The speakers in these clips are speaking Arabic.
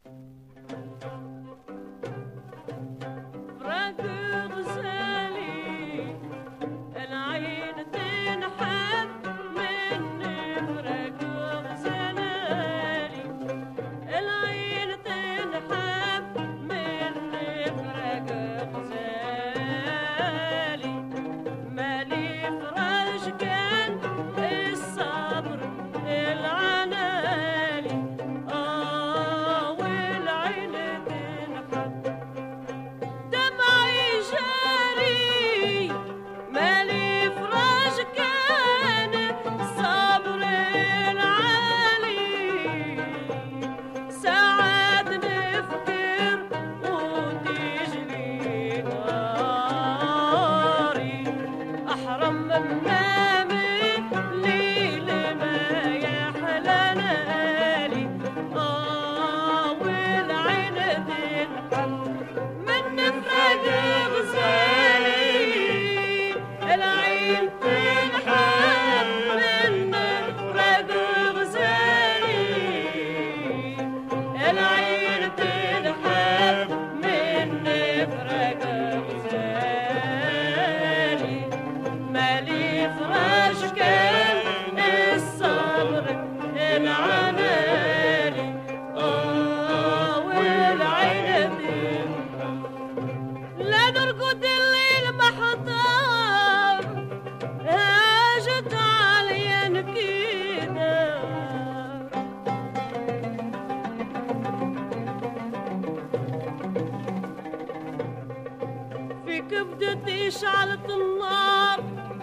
شعلت النار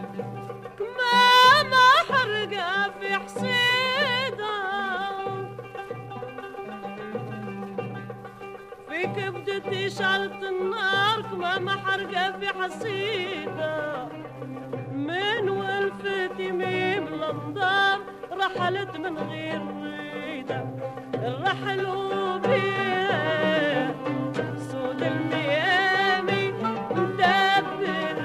كمان حرقة في حسيدة، في كبدتي شعلت النار كمان حرقة في حسيدة، من ولفتي ميم الانظار رحلت من غير ريدة، الرحل وبيها سود الميامي مدبر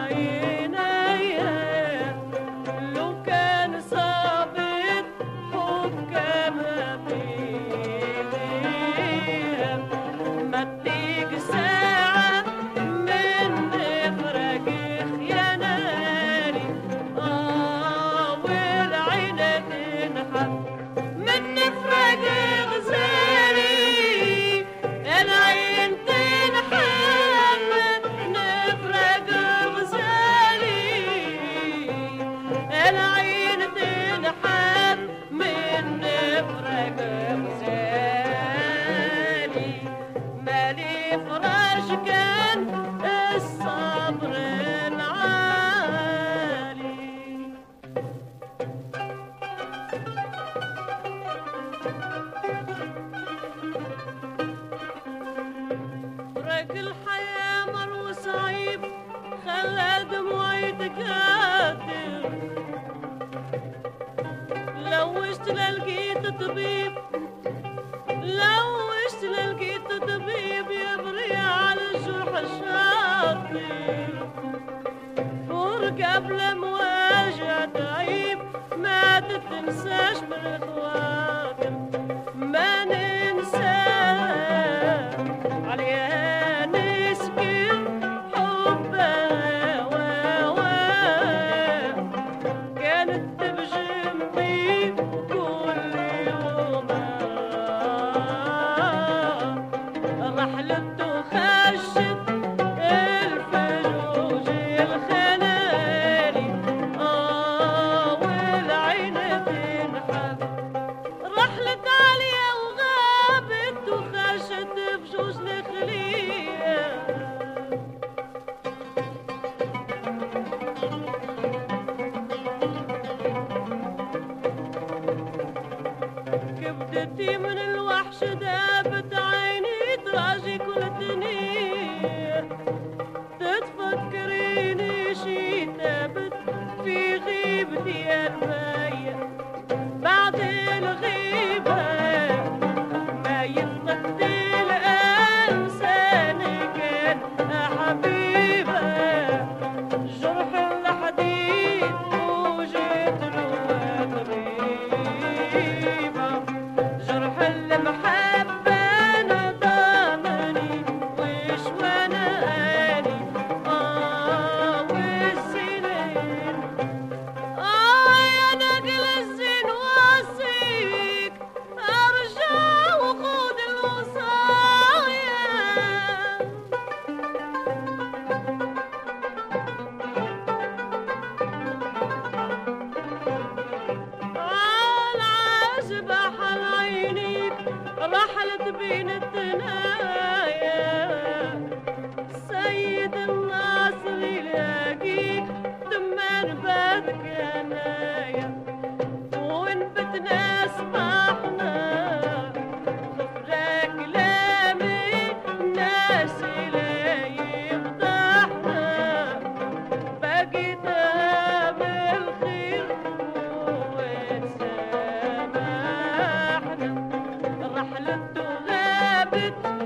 عينيا، لو كان صابت حب كما بيها ما تيجي ساعة من إفراج خيانالي، والعين تنحب من إفراج غزالي، العين تنحب من إفراج غزالي، العين تنحب من إفراج غزالي، مالي فراش كان الصبر العالي. فرق الحياة مر وصعيب خلى دموعي تكاتر، لوشت للقيت طبيب، لوشت للقيت طبيب يبري على الجرح الشاطر، فرق قبل مواجهة عيب ما تتنساش من الخواطر، ما ننساه عليها نسكن حبها كانت بجنبي كل يوم، رحلت وخشت الفجوج الخلالي، والعين تنحب، رحلت عالية وغابت وخشت بجوج الخلية، كبدتي من الوحش دابت عيني تراجي كل تنية، تتفكريني شي تابت في غيبتي يا المية، بعد الغيبة ما يتقتل إنسان كان حبيبة، جرح الحديد وجيت له غريبة، جرح المحبة رحلت بين الثنايا سيد الناصر يلاقيك دمان بادك انايا وين بتنا صباحنا خفلا كلامي الناس لا يفضحنا بقيتها بالخير وتسامحنا رحلت وغابت